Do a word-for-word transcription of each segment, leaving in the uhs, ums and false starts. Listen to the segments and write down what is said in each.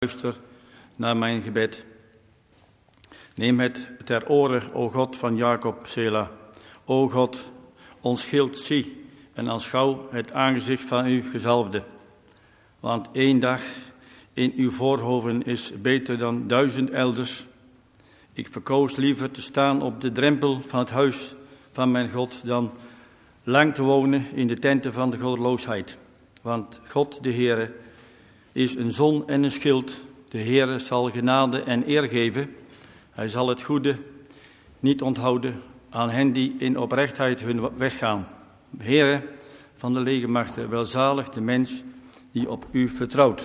Luister naar mijn gebed. Neem het ter oren, o God van Jacob, Sela. O God, ons schild zie en aanschouw het aangezicht van uw gezalfde. Want één dag in uw voorhoven is beter dan duizend elders. Ik verkoos liever te staan op de drempel van het huis van mijn God dan lang te wonen in de tenten van de goddeloosheid. Want God, de Heere, is een zon en een schild. De Heere zal genade en eer geven. Hij zal het goede niet onthouden aan hen die in oprechtheid hun weg gaan. Heere van de legermachten, welzalig de mens die op u vertrouwt.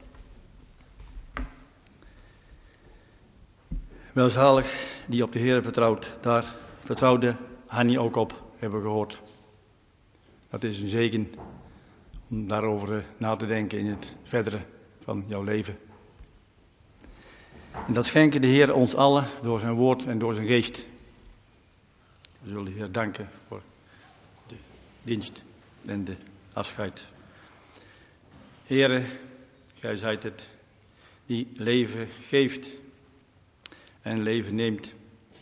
Welzalig die op de Heere vertrouwt. Daar vertrouwde Hannie ook op, hebben we gehoord. Dat is een zegen om daarover na te denken in het verdere van jouw leven. En dat schenken de Heer ons allen door zijn woord en door zijn geest. We zullen de Heer danken voor de dienst en de afscheid. Heere, gij zijt het die leven geeft en leven neemt.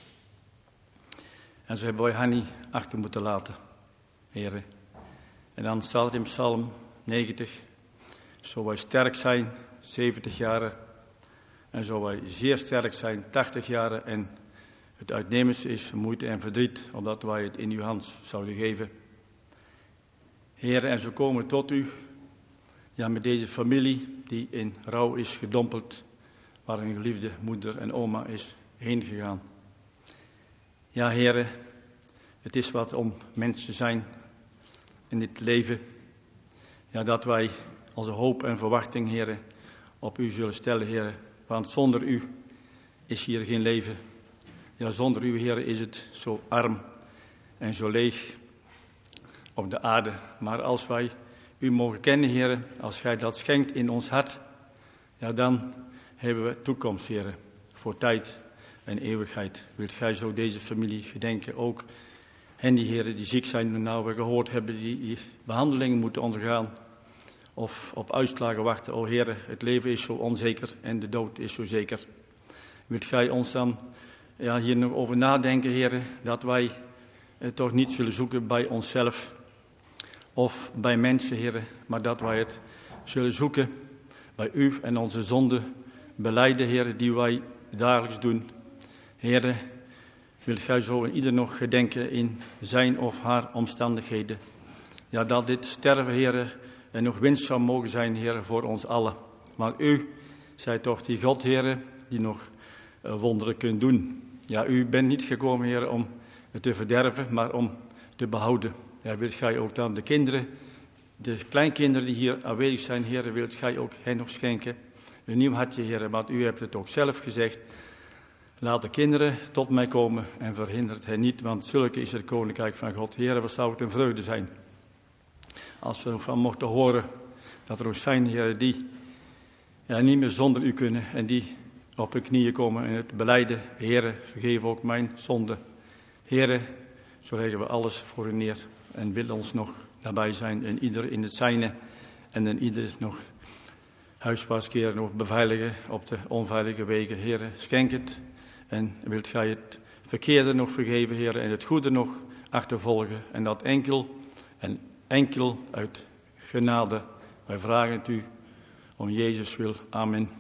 En zo hebben wij Hannie achter moeten laten, Heere. En dan staat het in Psalm negentig, zo wij sterk zijn, zeventig jaren, en zo wij zeer sterk zijn, tachtig jaren, en het uitnemendste is moeite en verdriet, opdat wij het in uw hand zouden geven. Heer, en zo komen we tot u, ja, met deze familie die in rouw is gedompeld, waar een geliefde moeder en oma is heen gegaan. Ja, Heer, het is wat om mensen zijn in dit leven, ja, dat wij onze hoop en verwachting, Heer, op u zullen stellen, Heer. Want zonder u is hier geen leven. Ja, zonder u, Heer, is het zo arm en zo leeg op de aarde. Maar als wij u mogen kennen, Heer, als gij dat schenkt in ons hart, ja, dan hebben we toekomst, Heer, voor tijd en eeuwigheid. Wilt gij zo deze familie gedenken, ook hen die, Heer, die ziek zijn, nou we gehoord hebben, die, die behandelingen moeten ondergaan of op uitslagen wachten. O Heer, het leven is zo onzeker en de dood is zo zeker. Wilt gij ons dan ja, hier nog over nadenken, Heer, dat wij het toch niet zullen zoeken bij onszelf of bij mensen, Heer, maar dat wij het zullen zoeken bij u en onze zonde belijden, Heer, die wij dagelijks doen. Heer, wilt gij zo in ieder nog gedenken in zijn of haar omstandigheden. Ja, dat dit sterven, Heer, en nog winst zou mogen zijn, Heer, voor ons allen. Maar u zijt toch die God, Heer, die nog uh, wonderen kunt doen. Ja, u bent niet gekomen, Heer, om het te verderven, maar om te behouden. Ja, wilt gij ook dan de kinderen, de kleinkinderen die hier aanwezig zijn, Heer, wilt gij ook hen nog schenken een nieuw hartje, Heer, want u hebt het ook zelf gezegd. Laat de kinderen tot mij komen en verhindert hen niet, want zulke is het koninkrijk van God. Heer, wat zou het een vreugde zijn als we van mochten horen dat er ook zijn, Heer, die ja, niet meer zonder u kunnen en die op hun knieën komen en het belijden. Heer, vergeef ook mijn zonde. Heer, zo leggen we alles voor u neer en wil ons nog nabij zijn en ieder in het zijne en en ieder nog huiswaarts keren, nog beveiligen op de onveilige wegen. Heer, schenk het en wilt gij het verkeerde nog vergeven, Heer, en het goede nog achtervolgen en dat enkel en enkel uit genade. Wij vragen het u om Jezus wil. Amen.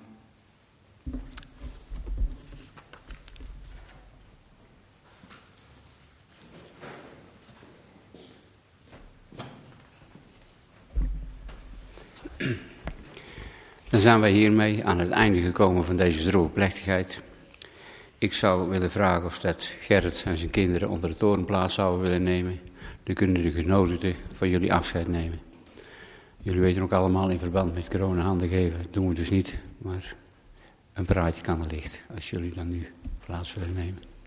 Dan zijn wij hiermee aan het einde gekomen van deze droge plechtigheid. Ik zou willen vragen of dat Gerrit en zijn kinderen onder de toren plaats zouden willen nemen. Dan kunnen de genodigden van jullie afscheid nemen. Jullie weten ook allemaal in verband met corona handen geven. Dat doen we dus niet, maar een praatje kan er licht. Als jullie dan nu plaats willen nemen.